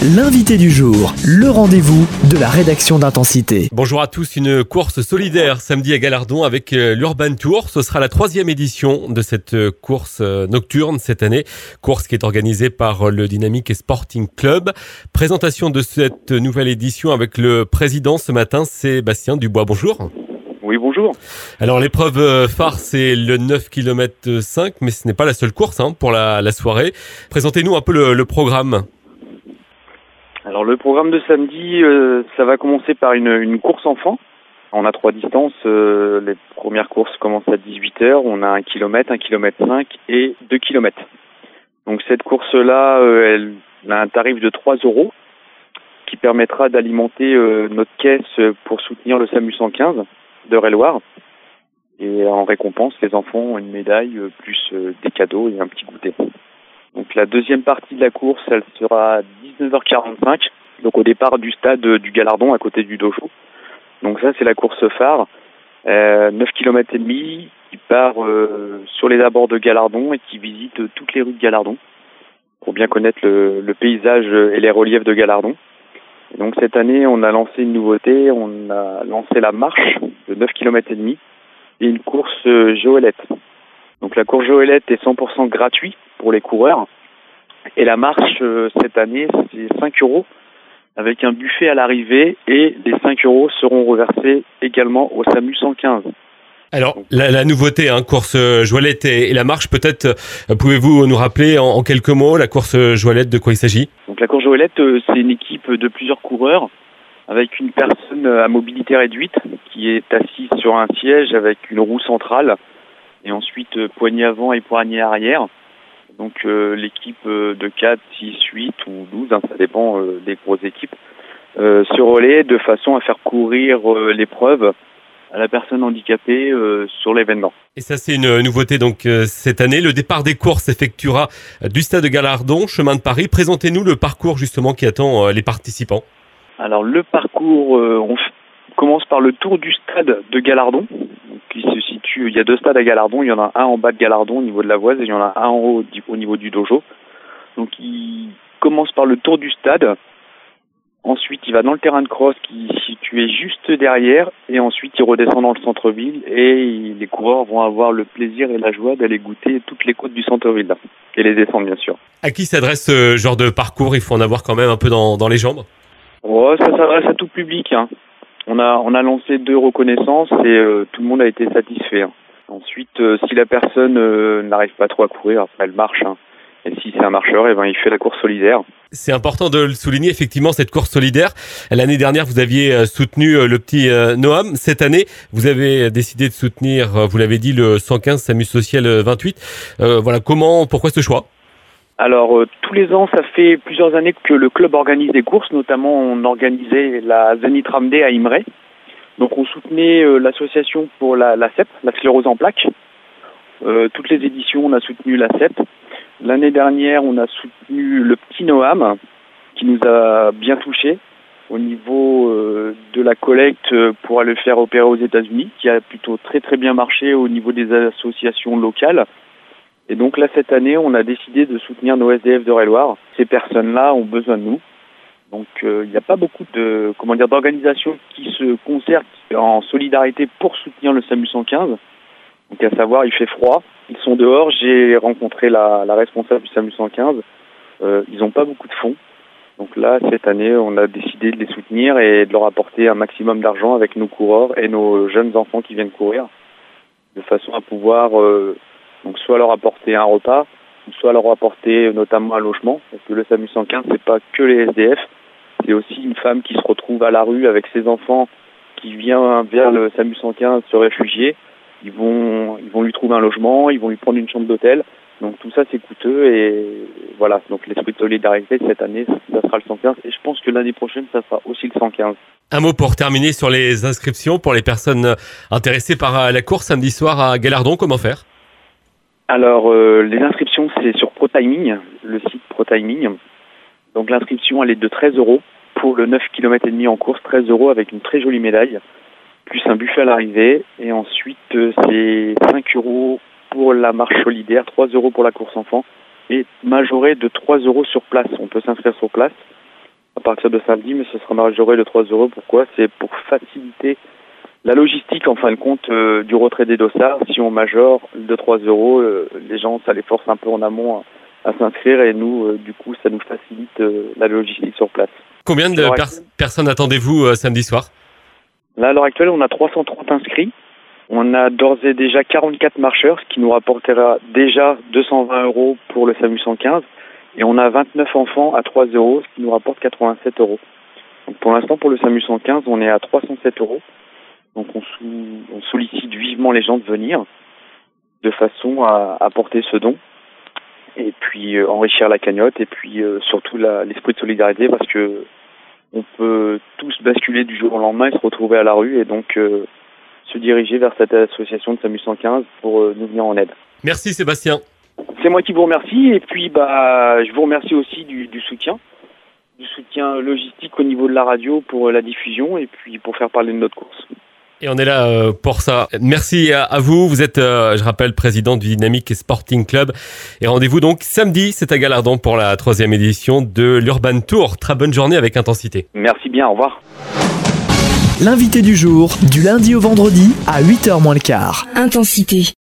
L'invité du jour, le rendez-vous de la rédaction d'Intensité. Bonjour à tous, une course solidaire samedi à Galardon avec l'Urban Tour. Ce sera la 3e édition de cette course nocturne cette année. Course qui est organisée par le Dynamique Sporting Club. Présentation de cette nouvelle édition avec le président ce matin, Sébastien Dubois. Bonjour. Oui, bonjour. Alors l'épreuve phare, c'est le 9 km 5, mais ce n'est pas la seule course pour la soirée. Présentez-nous un peu le programme. Alors le programme de samedi, ça va commencer par une course enfant. On a 3 distances. Les premières courses commencent à 18h. On a 1 km, 1 km 5 et 2 km. Donc cette course-là, elle a un tarif de 3 € qui permettra d'alimenter notre caisse pour soutenir le SAMU 115 d'Eure-et-Loir. Et en récompense, les enfants ont une médaille plus des cadeaux et un petit goûter. Donc la deuxième partie de la course, elle sera à 19h45, donc au départ du stade du Galardon à côté du dojo. Donc ça, c'est la course phare, 9 km et demi, qui part sur les abords de Galardon et qui visite toutes les rues de Galardon pour bien connaître le paysage et les reliefs de Galardon. Et donc cette année, on a lancé une nouveauté, on a lancé la marche de 9 km et demi et une course Joëlette. Donc la course Joëlette est 100% gratuite pour les coureurs. Et la marche, cette année, c'est 5 € avec un buffet à l'arrivée et les 5 € seront reversés également au SAMU 115. Alors, la nouveauté, course Joëlette et la marche, peut-être pouvez-vous nous rappeler en quelques mots la course Joëlette, de quoi il s'agit ? Donc la course Joëlette, c'est une équipe de plusieurs coureurs avec une personne à mobilité réduite qui est assise sur un siège avec une roue centrale et ensuite poignée avant et poignée arrière. Donc l'équipe de 4, 6, 8 ou 12, ça dépend des grosses équipes, se relaie de façon à faire courir l'épreuve à la personne handicapée sur l'événement. Et ça, c'est une nouveauté donc cette année. Le départ des courses s'effectuera du stade de Galardon, chemin de Paris. Présentez-nous le parcours justement qui attend les participants. Alors le parcours, on commence par le tour du stade de Galardon, qui se situe. Il y a 2 stades à Galardon. Il y en a un en bas de Galardon au niveau de la Voise et il y en a un en haut au niveau du dojo. Donc il commence par le tour du stade. Ensuite, il va dans le terrain de cross qui est situé juste derrière. Et ensuite, il redescend dans le centre-ville. Et les coureurs vont avoir le plaisir et la joie d'aller goûter toutes les côtes du centre-ville. Et les descendre, bien sûr. À qui s'adresse ce genre de parcours ? Il faut en avoir quand même un peu dans les jambes. Ouais, ça s'adresse à tout public. On a lancé 2 reconnaissances et tout le monde a été satisfait. Ensuite, si la personne n'arrive pas trop à courir, après elle marche. Et si c'est un marcheur, il fait la course solidaire. C'est important de le souligner, effectivement, cette course solidaire. L'année dernière, vous aviez soutenu le petit Noam. Cette année, vous avez décidé de soutenir, vous l'avez dit, le 115 SAMU Social 28. Pourquoi ce choix ? Alors, tous les ans, ça fait plusieurs années que le club organise des courses. Notamment, on organisait la Zénith Ramdey à Imray. Donc, on soutenait l'association pour la CEP, la sclérose en plaques. Toutes les éditions, on a soutenu la CEP. L'année dernière, on a soutenu le petit Noam, qui nous a bien touchés au niveau de la collecte pour aller le faire opérer aux États-Unis, qui a plutôt très très bien marché au niveau des associations locales. Et donc là, cette année, on a décidé de soutenir nos SDF d'Eure-et-Loir. Ces personnes-là ont besoin de nous. Donc il n'y a pas beaucoup d'organisations qui se concertent en solidarité pour soutenir le SAMU 115. Donc à savoir, il fait froid, ils sont dehors, j'ai rencontré la responsable du SAMU 115, ils n'ont pas beaucoup de fonds. Donc là, cette année, on a décidé de les soutenir et de leur apporter un maximum d'argent avec nos coureurs et nos jeunes enfants qui viennent courir, de façon à pouvoir donc soit leur apporter un repas, soit leur apporter notamment un logement, parce que le SAMU 115, c'est pas que les SDF, c'est aussi une femme qui se retrouve à la rue avec ses enfants, qui vient vers le SAMU 115 se réfugier. Ils vont lui trouver un logement, ils vont lui prendre une chambre d'hôtel. Donc tout ça, c'est coûteux et voilà. Donc l'esprit de solidarité cette année, ça sera le 115 et je pense que l'année prochaine, ça sera aussi le 115. Un mot pour terminer sur les inscriptions pour les personnes intéressées par la course samedi soir à Galardon. Comment faire ? Alors les inscriptions, c'est sur ProTiming, le site ProTiming. Donc l'inscription, elle est de 13 € pour le 9 km et demi en course, 13 € avec une très jolie médaille, plus un buffet à l'arrivée. Et ensuite, c'est 5 € pour la marche solidaire, 3 € pour la course enfant et majoré de 3 € sur place. On peut s'inscrire sur place. partir de samedi, mais ce sera majoré de 3 euros. Pourquoi ? C'est pour faciliter la logistique, en fin de compte, du retrait des dossards. Si on majore de 3 euros, les gens, ça les force un peu en amont à s'inscrire et nous, du coup, ça nous facilite la logistique sur place. Combien de personnes attendez-vous samedi soir ? Là, à l'heure actuelle, on a 330 inscrits. On a d'ores et déjà 44 marcheurs, ce qui nous rapportera déjà 220 euros pour le SAMU 115. Et on a 29 enfants à 3 euros, ce qui nous rapporte 87 euros. Donc pour l'instant, pour le SAMU 115, on est à 307 euros. Donc on sollicite vivement les gens de venir de façon à apporter ce don et puis enrichir la cagnotte et puis surtout l'esprit de solidarité parce que on peut tous basculer du jour au lendemain et se retrouver à la rue et donc se diriger vers cette association de SAMU 115 pour nous venir en aide. Merci Sébastien. C'est moi qui vous remercie et puis je vous remercie aussi du soutien logistique au niveau de la radio pour la diffusion et puis pour faire parler de notre course. Et on est là pour ça. Merci à vous. Vous êtes, je rappelle, président du Dynamique Sporting Club. Et rendez-vous donc samedi, c'est à Galardon pour la 3e édition de l'Urban Tour. Très bonne journée avec Intensité. Merci bien, au revoir. L'invité du jour, du lundi au vendredi à 8h moins le quart. Intensité.